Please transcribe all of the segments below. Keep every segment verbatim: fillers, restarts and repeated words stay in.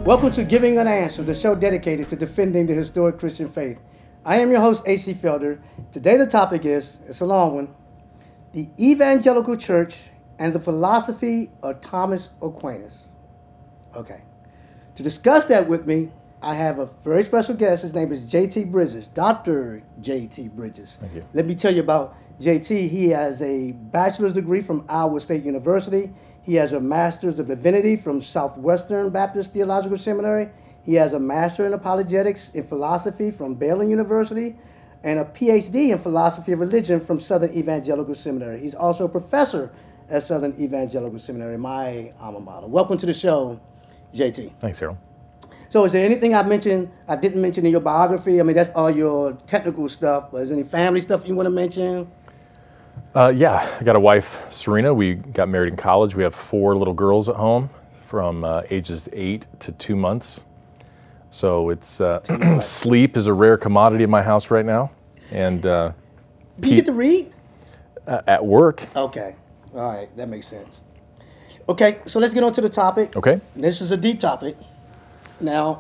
Welcome to Giving an Answer, the show dedicated to defending the historic Christian faith. I am your host, A C Felder. Today the topic is, it's a long one, the Evangelical Church and the Philosophy of Thomas Aquinas. Okay. To discuss that with me, I have a very special guest. His name is J T Bridges, Doctor J T Bridges. Thank you. Let me tell you about J T. He has a bachelor's degree from Iowa State University. He has a master's of divinity from Southwestern Baptist Theological Seminary. He has a master in apologetics in philosophy from Baylor University and a P H D in philosophy of religion from Southern Evangelical Seminary. He's also a professor at Southern Evangelical Seminary, my alma mater. Welcome to the show, J T. Thanks, Harold. So is there anything I mentioned, I didn't mention in your biography? I mean, that's all your technical stuff, but is there any family stuff you want to mention? Uh, yeah, I got a wife, Serena. We got married in college. We have four little girls at home from uh, ages eight to two months. So it's uh, sleep is a rare commodity in my house right now. And uh, Do you get to read? Uh, at work. Okay. All right. That makes sense. Okay. So let's get on to the topic. Okay. This is a deep topic. Now,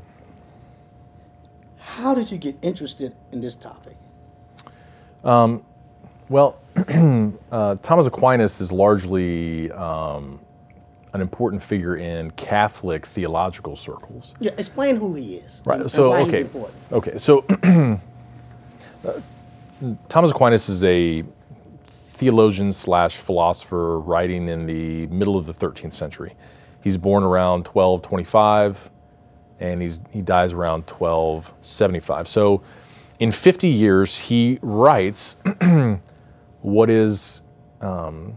how did you get interested in this topic? Um, well, uh, Thomas Aquinas is largely um, an important figure in Catholic theological circles. Yeah, explain who he is. Right. And, so and why okay. He's important. Okay. So uh, Thomas Aquinas is a theologian slash philosopher writing in the middle of the thirteenth century. He's born around twelve twenty-five, and he's he dies around twelve seventy-five. So in fifty years, he writes what is um,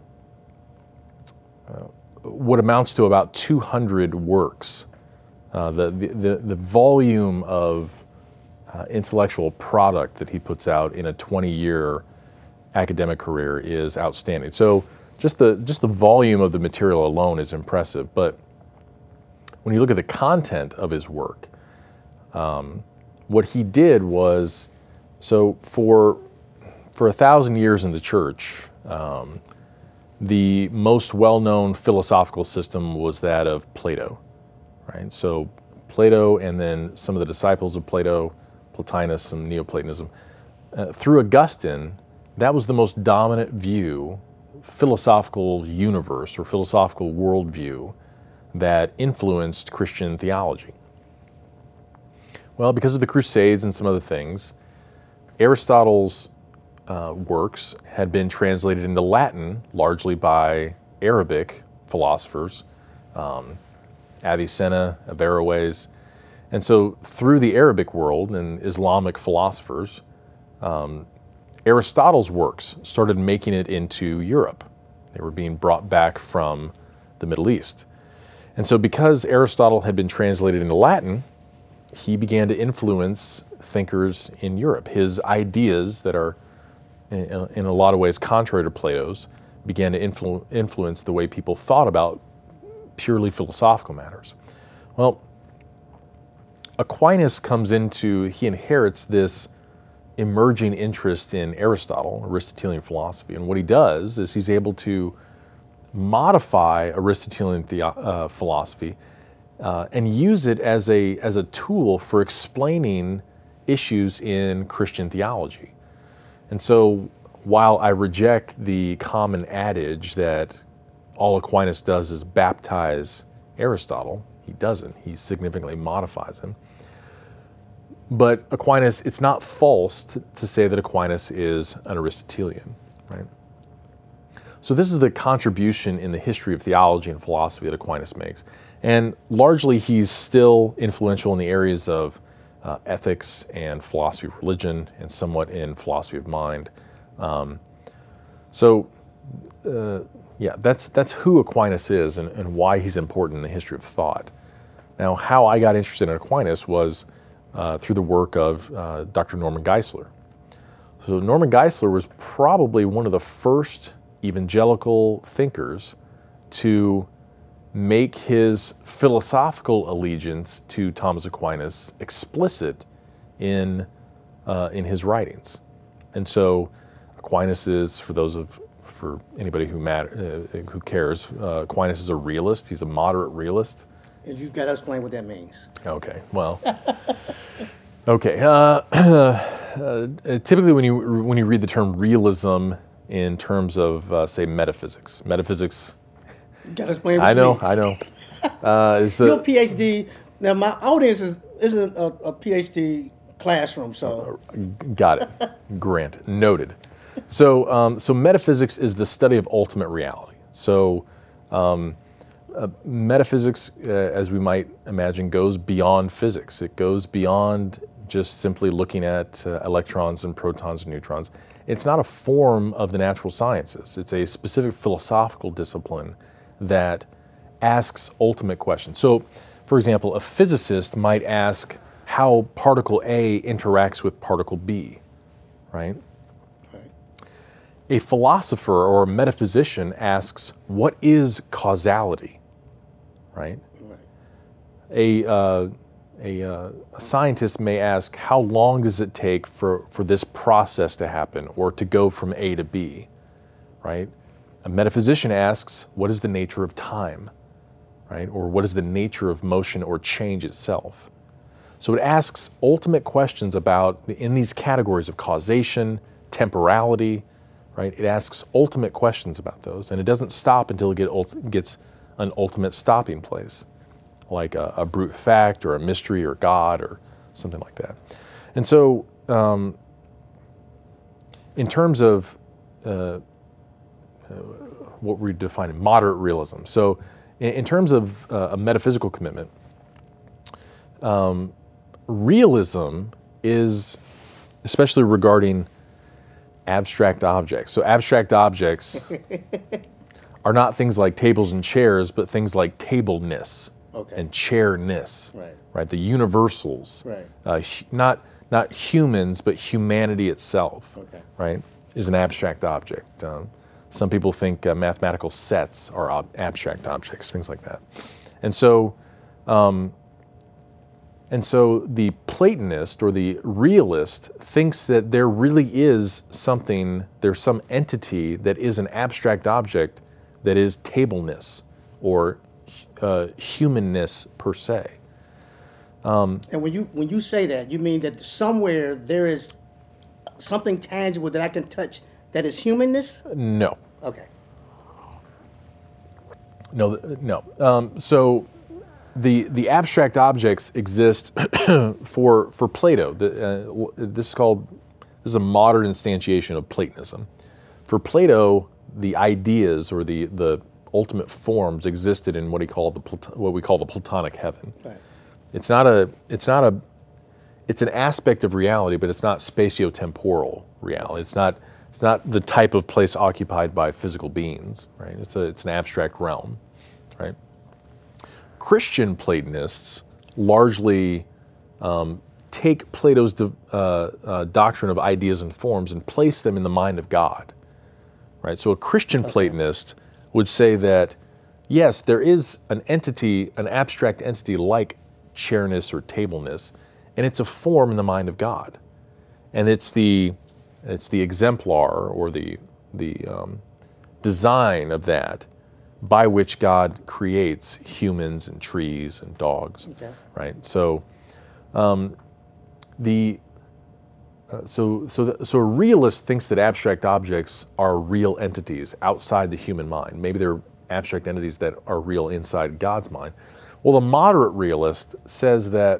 uh, what amounts to about two hundred works. Uh, the, the, the volume of uh, intellectual product that he puts out in a twenty-year academic career is outstanding. So just the just the volume of the material alone is impressive. But when you look at the content of his work, um, what he did was, so for for a thousand years in the church, um, the most well-known philosophical system was that of Plato, right? So Plato and then some of the disciples of Plato, Plotinus and Neoplatonism. Uh, through Augustine, that was the most dominant view, philosophical universe or philosophical worldview that influenced Christian theology. Well, because of the Crusades and some other things, Aristotle's uh, works had been translated into Latin, largely by Arabic philosophers, um, Avicenna, Averroes. And so through the Arabic world and Islamic philosophers, um, Aristotle's works started making it into Europe. They were being brought back from the Middle East. And so because Aristotle had been translated into Latin, he began to influence thinkers in Europe. His ideas that are in, in a lot of ways contrary to Plato's began to influ- influence the way people thought about purely philosophical matters. Well, Aquinas comes into, he inherits this emerging interest in Aristotle, Aristotelian philosophy. And what he does is he's able to modify Aristotelian the, uh, philosophy uh, and use it as a, as a tool for explaining issues in Christian theology. And so while I reject the common adage that all Aquinas does is baptize Aristotle, he doesn't. He significantly modifies him. But Aquinas, it's not false to, to say that Aquinas is an Aristotelian, right? So this is the contribution in the history of theology and philosophy that Aquinas makes. And largely he's still influential in the areas of uh, ethics and philosophy of religion and somewhat in philosophy of mind. Um, so uh, yeah, that's that's who Aquinas is and, and why he's important in the history of thought. Now, how I got interested in Aquinas was uh, through the work of uh, Doctor Norman Geisler. So Norman Geisler was probably one of the first evangelical thinkers to make his philosophical allegiance to Thomas Aquinas explicit in uh, in his writings. And so Aquinas is, for those of for anybody who matter, uh, who cares, uh, Aquinas is a realist. He's a moderate realist. And you've got to explain what that means. Okay, well, okay. Uh, uh, typically, when you when you read the term realism in terms of, uh, say, metaphysics, metaphysics. You got to explain what I you know, mean. I know. Uh, it's the, You're a PhD. Now, my audience is, isn't a, a PhD classroom, so. Got it. Granted. Noted. So, um, so metaphysics is the study of ultimate reality. So, um, uh, metaphysics, uh, as we might imagine, goes beyond physics. It goes beyond just simply looking at uh, electrons and protons and neutrons. It's not a form of the natural sciences. It's a specific philosophical discipline that asks ultimate questions. So, for example, a physicist might ask how particle A interacts with particle B, right? Right. A philosopher or a metaphysician asks, what is causality, right? Right. A, uh, a, uh, a scientist may ask, how long does it take for, for this process to happen or to go from A to B, right? A metaphysician asks, what is the nature of time, right? Or what is the nature of motion or change itself? So it asks ultimate questions about, in these categories of causation, temporality, right? It asks ultimate questions about those, and it doesn't stop until it get ult- gets an ultimate stopping place, like a, a brute fact or a mystery or God or something like that. And so, um, in terms of uh, uh, what we define moderate realism, so in, in terms of uh, a metaphysical commitment, um, realism is especially regarding abstract objects. So abstract objects are not things like tables and chairs, but things like tableness Okay. and chairness, Right. right? The universals, Right. uh, hu- not not humans, but humanity itself, Okay. right, is an abstract object. Um, some people think uh, mathematical sets are ob- abstract objects, things like that. And so, um, and so the Platonist or the realist thinks that there really is something, there's some entity that is an abstract object that is tableness or uh, humanness per se. And when you when you say that, you mean that somewhere there is something tangible that I can touch that is humanness? No, Okay. no, th- no. Um, so the the abstract objects exist for for Plato. The, uh, w- this is called this is a modern instantiation of Platonism. For Plato, the ideas or the the ultimate forms existed in what he called the Plat- what we call the Platonic heaven. Right. It's not a it's not a it's an aspect of reality, but it's not spatiotemporal reality. It's not it's not the type of place occupied by physical beings, right? It's a it's an abstract realm, right? Christian Platonists largely um, take Plato's do, uh, uh, doctrine of ideas and forms and place them in the mind of God, right? So a Christian Okay. Platonist would say that, yes, there is an entity, an abstract entity like chairness or tableness, and it's a form in the mind of God, and it's the it's the exemplar or the the um, design of that by which God creates humans and trees and dogs, Okay. right? So, um, the uh, so so the, so a realist thinks that abstract objects are real entities outside the human mind. Maybe they're abstract entities that are real inside God's mind. Well, the moderate realist says that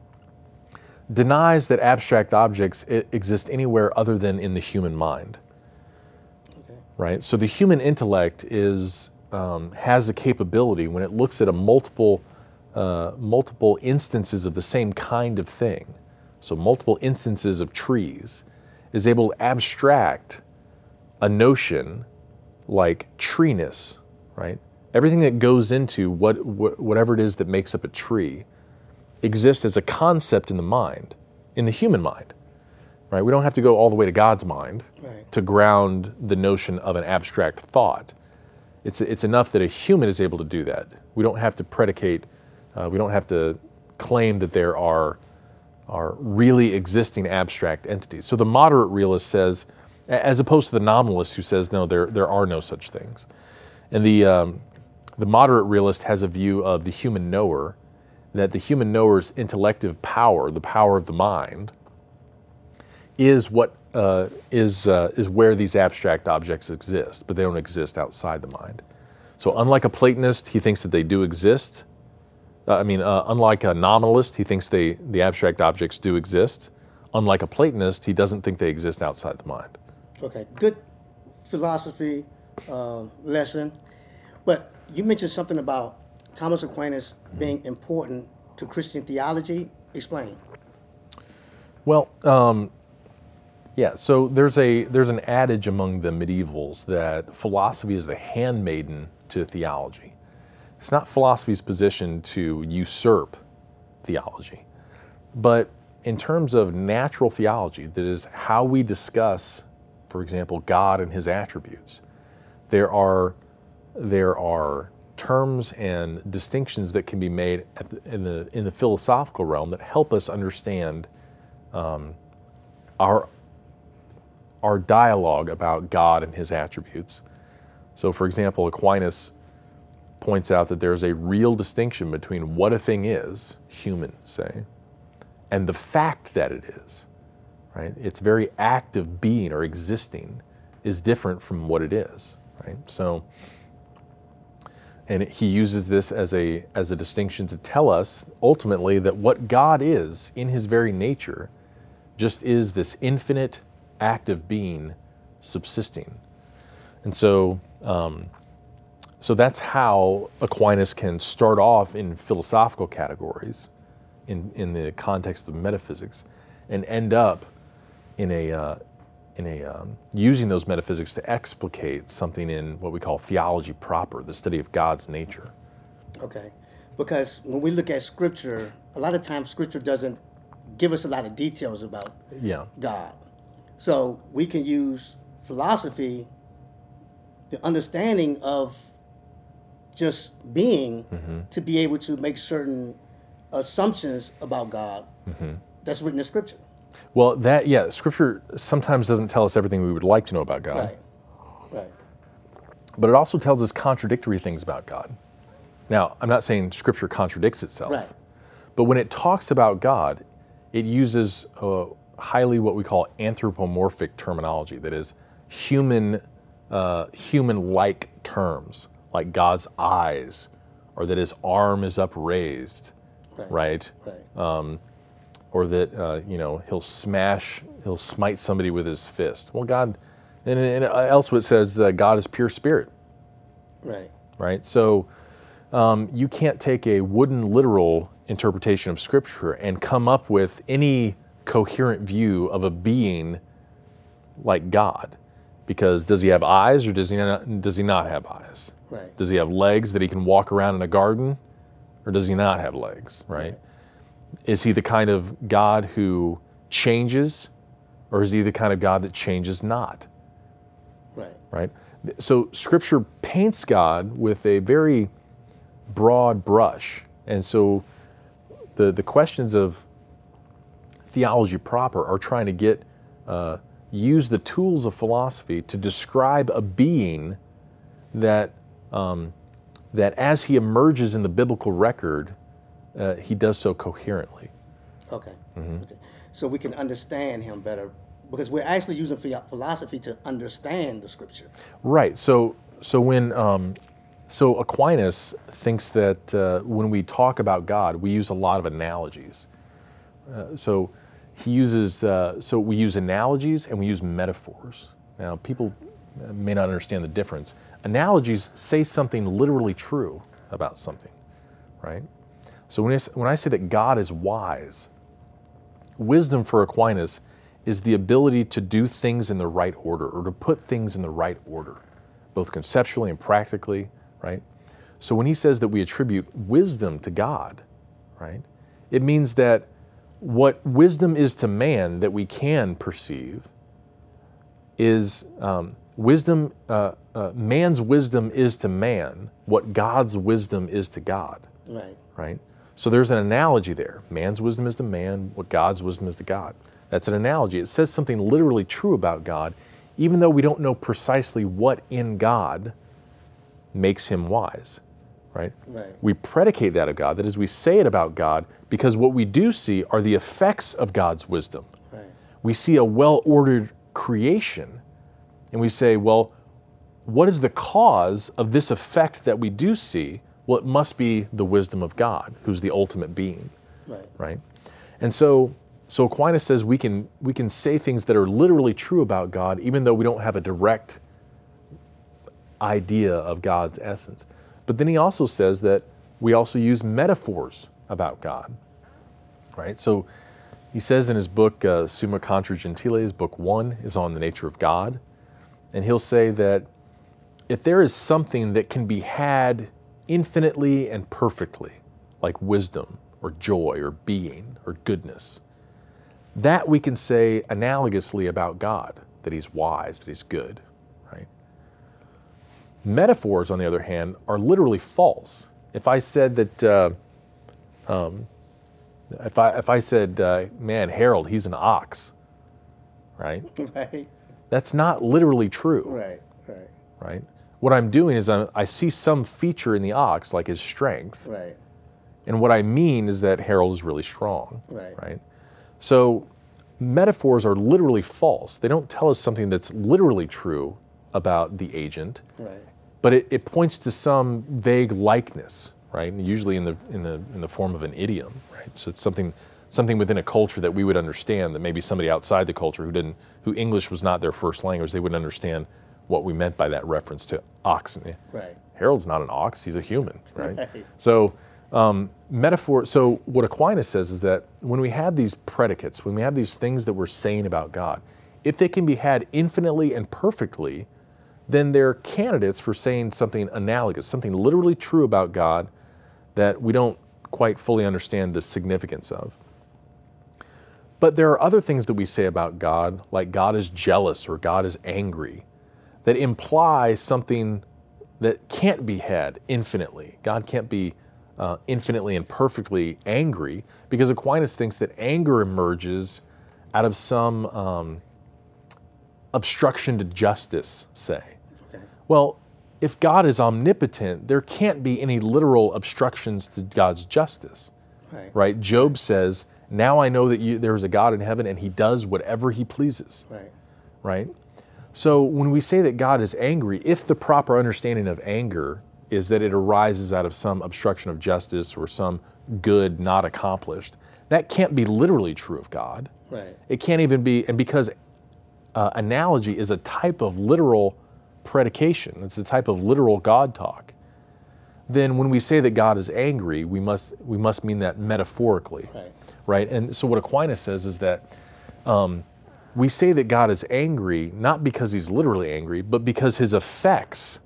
denies that abstract objects i- exist anywhere other than in the human mind. Okay. Right? So the human intellect is um, has a capability when it looks at a multiple uh, multiple instances of the same kind of thing. So multiple instances of trees is able to abstract a notion like treeness, right? Everything that goes into what, what whatever it is that makes up a tree exists as a concept in the mind, in the human mind, right? We don't have to go all the way to God's mind Right. to ground the notion of an abstract thought. It's it's enough that a human is able to do that. We don't have to predicate, uh, we don't have to claim that there are are really existing abstract entities. So the moderate realist says, a- as opposed to the nominalist who says, no, there there are no such things. And the um, the moderate realist has a view of the human knower, that the human knower's intellective power, the power of the mind, is what uh, is uh, is where these abstract objects exist, but they don't exist outside the mind. So unlike a Platonist, he thinks that they do exist. Uh, I mean, uh, unlike a nominalist, he thinks they the abstract objects do exist. Unlike a Platonist, he doesn't think they exist outside the mind. Okay, good philosophy uh, lesson. But you mentioned something about Thomas Aquinas being important to Christian theology. Explain. Well, um, yeah. So there's a there's an adage among the medievals that philosophy is the handmaiden to theology. It's not philosophy's position to usurp theology, but in terms of natural theology, that is how we discuss, for example, God and his attributes, there are there are terms and distinctions that can be made at the, in the in the philosophical realm that help us understand um, our our dialogue about God and his attributes. So, for example, Aquinas points out that there's a real distinction between what a thing is, human, say, and the fact that it is, right? Its very act of being or existing is different from what it is, right? So, and he uses this as a as a distinction to tell us ultimately that what God is in his very nature just is this infinite act of being subsisting. And so, um, so that's how Aquinas can start off in philosophical categories in, in the context of metaphysics and end up in a uh, in a um, using those metaphysics to explicate something in what we call theology proper, the study of God's nature. Okay, because when we look at Scripture, a lot of times Scripture doesn't give us a lot of details about yeah. God. So we can use philosophy, the understanding of just being, mm-hmm. to be able to make certain assumptions about God mm-hmm. that's written in Scripture. Well, that, yeah, Scripture sometimes doesn't tell us everything we would like to know about God. Right, right. But it also tells us contradictory things about God. Now, I'm not saying Scripture contradicts itself. Right. But when it talks about God, it uses uh, highly what we call anthropomorphic terminology, that is human, uh, human-like terms, like God's eyes, or that his arm is upraised, right? Right. right. Um, or that uh, you know he'll smash, he'll smite somebody with his fist. Well, God, and, and elsewhere it says uh, God is pure spirit. Right. Right. So um, you can't take a wooden literal interpretation of Scripture and come up with any coherent view of a being like God, because does he have eyes or does he not, does he not have eyes? Right. Does he have legs that he can walk around in a garden, or does he not have legs? Right. right. Is he the kind of God who changes, or is he the kind of God that changes not? Right. Right. So Scripture paints God with a very broad brush, and so the the questions of theology proper are trying to get uh, use the tools of philosophy to describe a being that um, that as he emerges in the biblical record, uh, he does so coherently. Okay. Mm-hmm. Okay. So we can understand him better, because we're actually using philosophy to understand the Scripture. Right. So so when um, so Aquinas thinks that uh, when we talk about God, we use a lot of analogies. Uh, so he uses uh, so we use analogies and we use metaphors. Now, people may not understand the difference. Analogies say something literally true about something, right? So when I, when I say that God is wise, wisdom for Aquinas is the ability to do things in the right order, or to put things in the right order, both conceptually and practically, right? So when he says that we attribute wisdom to God, right, it means that what wisdom is to man that we can perceive is um, wisdom, uh, uh, man's wisdom is to man what God's wisdom is to God. Right. Right? So there's an analogy there. Man's wisdom is to man what God's wisdom is to God. That's an analogy. It says something literally true about God, even though we don't know precisely what in God makes him wise. right? Right. We predicate that of God. That is, we say it about God because what we do see are the effects of God's wisdom. Right. We see a well-ordered creation, and we say, well, what is the cause of this effect that we do see? Well, it must be the wisdom of God, who's the ultimate being, Right. right? And so, so Aquinas says we can we can say things that are literally true about God, even though we don't have a direct idea of God's essence. But then he also says that we also use metaphors about God, right? So he says in his book, uh, Summa Contra Gentiles, book one is on the nature of God. And he'll say that if there is something that can be had infinitely and perfectly, like wisdom or joy or being or goodness, that we can say analogously about God, that he's wise, that he's good, right? Metaphors, on the other hand, are literally false. If I said that, uh, um, if I if I said, uh, man, Harold, he's an ox, right? Right. That's not literally true, Right. Right. right? What I'm doing is I'm, I see some feature in the ox, like his strength, Right. and what I mean is that Harold is really strong, Right. right? So metaphors are literally false. They don't tell us something that's literally true about the agent, Right. but it, it points to some vague likeness, right? And usually in the in the in the form of an idiom, right? So it's something something within a culture that we would understand, that maybe somebody outside the culture who didn't who English was not their first language, they wouldn't understand what we meant by that reference to oxen. Right. Harold's not an ox, he's a human, right? Right. So um, metaphor, so what Aquinas says is that when we have these predicates, when we have these things that we're saying about God, if they can be had infinitely and perfectly, then they're candidates for saying something analogous, something literally true about God that we don't quite fully understand the significance of. But there are other things that we say about God, like God is jealous or God is angry, that imply something that can't be had infinitely. God can't be uh, infinitely and perfectly angry, because Aquinas thinks that anger emerges out of some um, obstruction to justice, say. Okay. Well, if God is omnipotent, there can't be any literal obstructions to God's justice, Right. right? Job says, now I know that you, there is a God in heaven and he does whatever he pleases, Right. right? So when we say that God is angry, if the proper understanding of anger is that it arises out of some obstruction of justice or some good not accomplished, that can't be literally true of God. Right. It can't even be, and because uh, analogy is a type of literal predication, it's a type of literal God talk, then when we say that God is angry, we must we must mean that metaphorically, Right. right? And so what Aquinas says is that um, we say that God is angry not because he's literally angry, but because his effects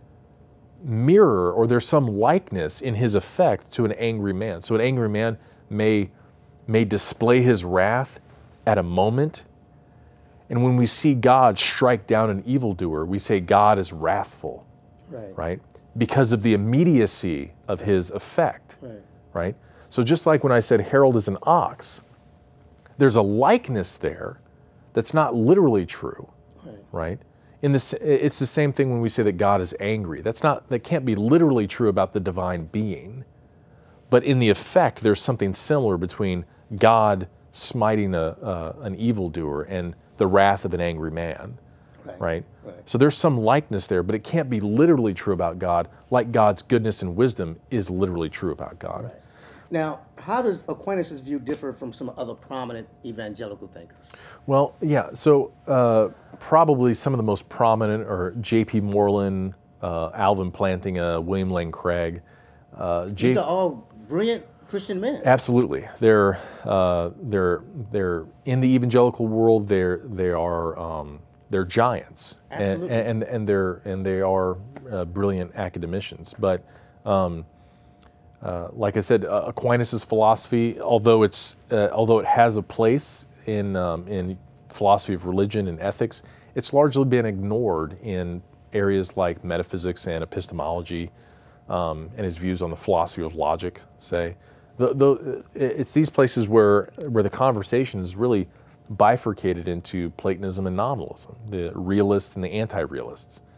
mirror, or there's some likeness in his effect to an angry man. So an angry man may may display his wrath at a moment, and when we see God strike down an evildoer, we say God is wrathful, Right. right? Because of the immediacy of his effect, Right. right? So just like when I said Harold is an ox, there's a likeness there that's not literally true, Right. right? In this, it's the same thing when we say that God is angry. That's not, that can't be literally true about the divine being, but in the effect, there's something similar between God smiting a, uh, an evildoer and the wrath of an angry man, Right. right? Right. So there's some likeness there, but it can't be literally true about God, like God's goodness and wisdom is literally true about God. Right. Now, how does Aquinas' view differ from some other prominent evangelical thinkers? Well, yeah, so uh, probably some of the most prominent are J P Moreland, uh, Alvin Plantinga, William Lane Craig. Uh, J- These are all brilliant Christian men. Absolutely, they're uh, they're they're in the evangelical world. They're they are um, they're giants, and, Absolutely. and and they're and they are uh, brilliant academicians. But um, uh, like I said, uh, Aquinas' philosophy, although it's uh, although it has a place in um, in philosophy of religion and ethics, it's largely been ignored in areas like metaphysics and epistemology, um, and his views on the philosophy of logic, say. The, the, it's these places where where the conversation is really bifurcated into Platonism and nominalism, the realists and the anti-realists.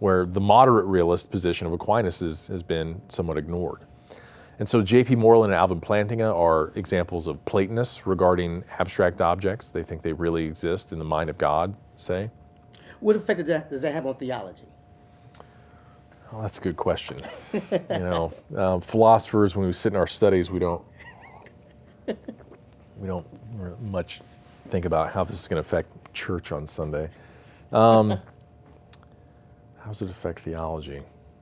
where the moderate realist position of Aquinas is, has been somewhat ignored. And so J P Moreland and Alvin Plantinga are examples of Platonists regarding abstract objects. They think they really exist in the mind of God, say. What effect does that, does that have on theology? Well, that's a good question. you know, um, philosophers, when we sit in our studies, we don't we don't much think about how this is going to affect church on Sunday. Um, how does it affect theology?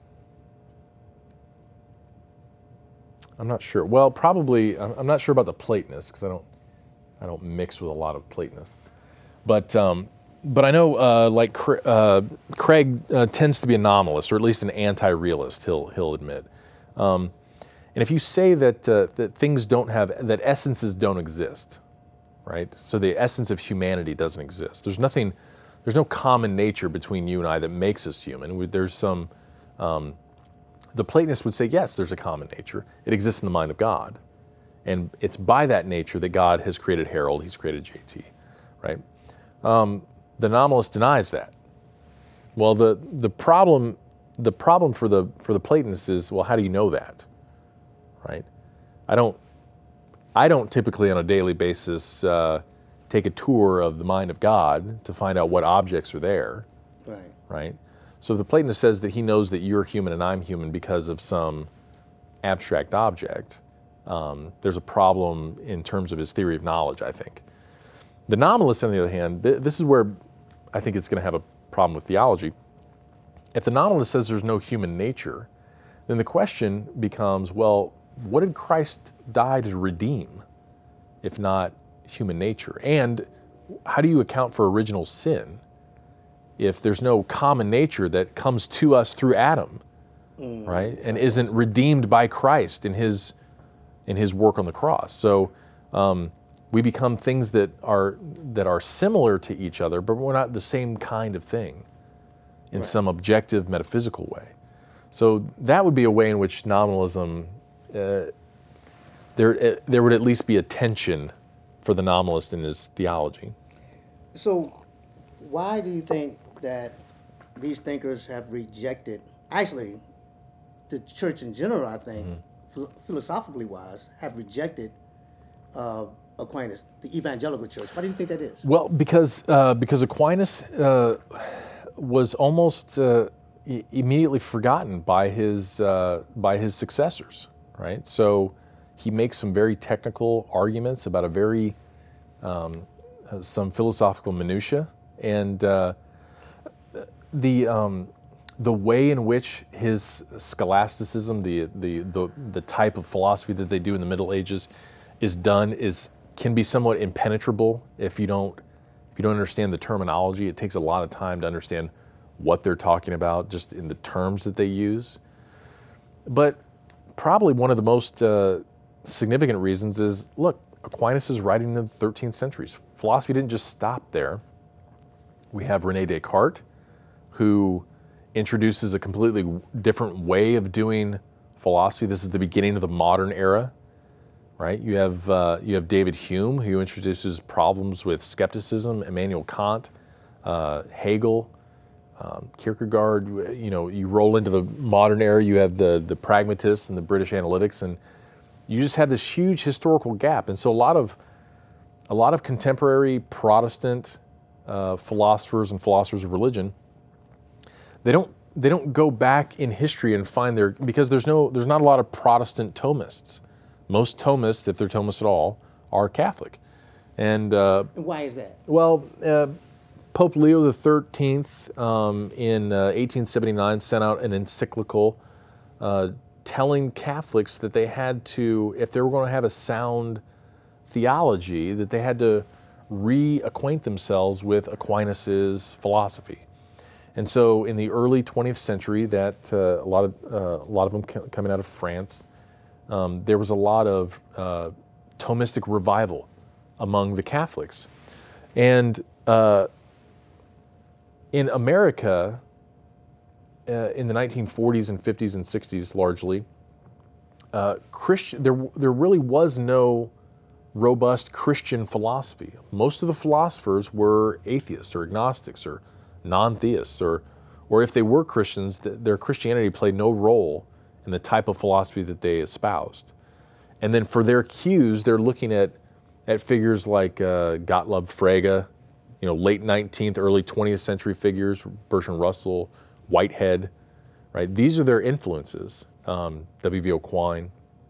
I'm not sure. Well, probably. I'm not sure about the Platonists because I don't I don't mix with a lot of Platonists, but. Um, But I know, uh, like uh, Craig uh, tends to be a nominalist, or at least an anti-realist. He'll he'll admit. Um, and if you say that uh, that things don't have, that essences don't exist, right? So the essence of humanity doesn't exist. There's nothing. There's no common nature between you and I that makes us human. There's some. Um, the Platonists would say yes, there's a common nature. It exists in the mind of God, and it's by that nature that God has created Harold. He's created J T, right? Um, The nominalist denies that. Well, the the problem the problem for the for the Platonists is, well, how do you know that, right? I don't I don't typically on a daily basis uh, take a tour of the mind of God to find out what objects are there, right? Right. So if the Platonist says that he knows that you're human and I'm human because of some abstract object, um, there's a problem in terms of his theory of knowledge, I think. The nominalist, on the other hand, th- this is where I think it's going to have a problem with theology. If the nominalist says there's no human nature, then the question becomes, well, what did Christ die to redeem, if not human nature? And how do you account for original sin if there's no common nature that comes to us through Adam, mm. right? And isn't redeemed by Christ in his in his work on the cross. So um, we become things that are that are similar to each other, but we're not the same kind of thing in right. some objective metaphysical way. So that would be a way in which nominalism, uh, there uh, there would at least be a tension for the nominalist in his theology. So why do you think that these thinkers have rejected, actually, the church in general, I think, mm-hmm. philosophically wise, have rejected uh, Aquinas, the evangelical church? Why do you think that is? Well, because uh, because Aquinas uh, was almost uh, i- immediately forgotten by his uh, by his successors, right? So he makes some very technical arguments about a very um, some philosophical minutia, and uh, the um, the way in which his scholasticism, the, the the the type of philosophy that they do in the Middle Ages, is done is can be somewhat impenetrable if you don't if you don't understand the terminology. It takes a lot of time to understand what they're talking about, just in the terms that they use. But probably one of the most uh, significant reasons is, look, Aquinas is writing in the thirteenth centuries. Philosophy didn't just stop there. We have René Descartes, who introduces a completely different way of doing philosophy. This is the beginning of the modern era, right? You have uh, you have David Hume, who introduces problems with skepticism. Immanuel Kant, uh, Hegel, um, Kierkegaard. You know, you roll into the modern era. You have the the pragmatists and the British Analytics, and you just have this huge historical gap. And so a lot of a lot of contemporary Protestant uh, philosophers and philosophers of religion, they don't they don't go back in history and find their, because there's no there's not a lot of Protestant Thomists. Most Thomists, if they're Thomists at all, are Catholic. And uh, why is that? Well, uh, Pope Leo the thirteenth um, in uh, eighteen seventy-nine sent out an encyclical uh, telling Catholics that they had to, if they were going to have a sound theology, that they had to reacquaint themselves with Aquinas' philosophy. And so in the early twentieth century, that uh, a lot of uh, a lot of them c- coming out of France, um, there was a lot of uh, Thomistic revival among the Catholics. And uh, in America, uh, in the nineteen forties and fifties and sixties largely, uh, Christian there there really was no robust Christian philosophy. Most of the philosophers were atheists or agnostics or non-theists or or if they were Christians, th- their Christianity played no role in the type of philosophy that they espoused. And then for their cues, they're looking at at figures like uh, Gottlob Frege, you know, late nineteenth, early twentieth century figures, Bertrand Russell, Whitehead, right? These are their influences, um, W V O Quine.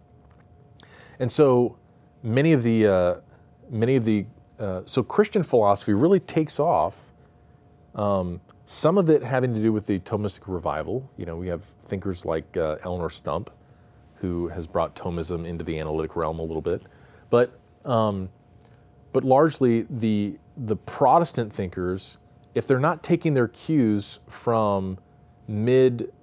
And so many of the, uh, many of the, uh, so Christian philosophy really takes off, um, some of it having to do with the Thomistic revival. You know, we have thinkers like uh, Eleanor Stump, who has brought Thomism into the analytic realm a little bit. But um, but largely the the Protestant thinkers, if they're not taking their cues from mid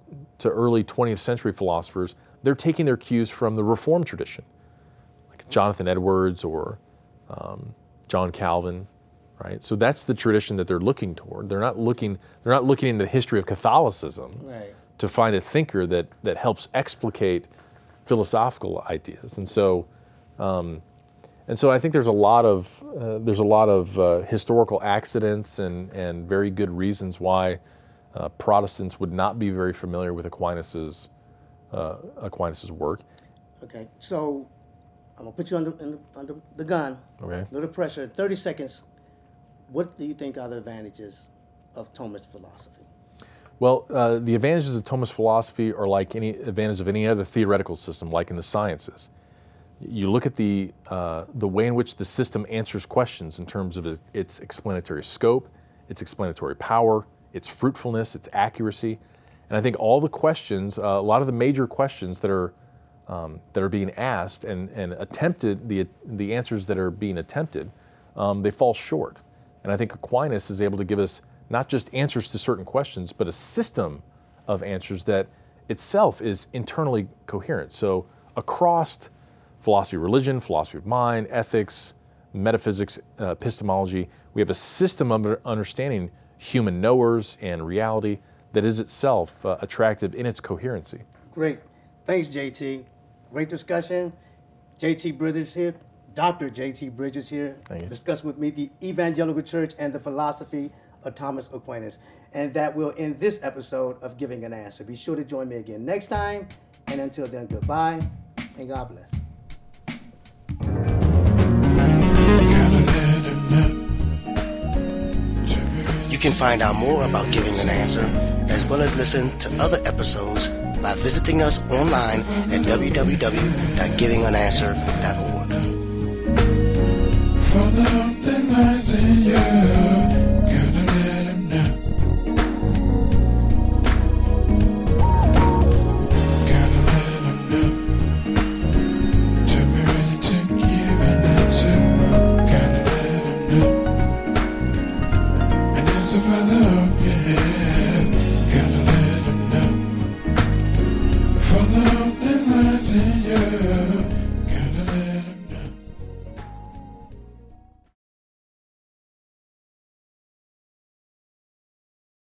to early twentieth century philosophers, they're taking their cues from the Reformed tradition, like Jonathan Edwards or um, John Calvin, right? So that's the tradition that they're looking toward. They're not looking they're not looking into the history of Catholicism, right, to find a thinker that that helps explicate philosophical ideas. And so um, and so I think there's a lot of uh, there's a lot of uh, historical accidents and and very good reasons why uh, Protestants would not be very familiar with Aquinas's uh, Aquinas's work. Okay, so I'm gonna put you under in the, under the gun. Okay. Little pressure. thirty seconds. What do you think are the advantages of Thomist philosophy? Well, uh, the advantages of Thomist philosophy are like any advantage of any other theoretical system, like in the sciences. You look at the uh, the way in which the system answers questions in terms of its explanatory scope, its explanatory power, its fruitfulness, its accuracy, and I think all the questions, uh, a lot of the major questions that are um, that are being asked and and attempted, the the answers that are being attempted, um, they fall short. And I think Aquinas is able to give us not just answers to certain questions, but a system of answers that itself is internally coherent. So across philosophy of religion, philosophy of mind, ethics, metaphysics, uh, epistemology, we have a system of understanding human knowers and reality that is itself uh, attractive in its coherency. Great. Thanks, J T. Great discussion. J T Bridges here, Doctor J T Bridges here, discussing with me the Evangelical Church and the philosophy of Thomas Aquinas. And that will end this episode of Giving an Answer. Be sure to join me again next time. And until then, goodbye and God bless. You can find out more about Giving an Answer, as well as listen to other episodes by visiting us online at w w w dot giving an answer dot org. For the nineteen years.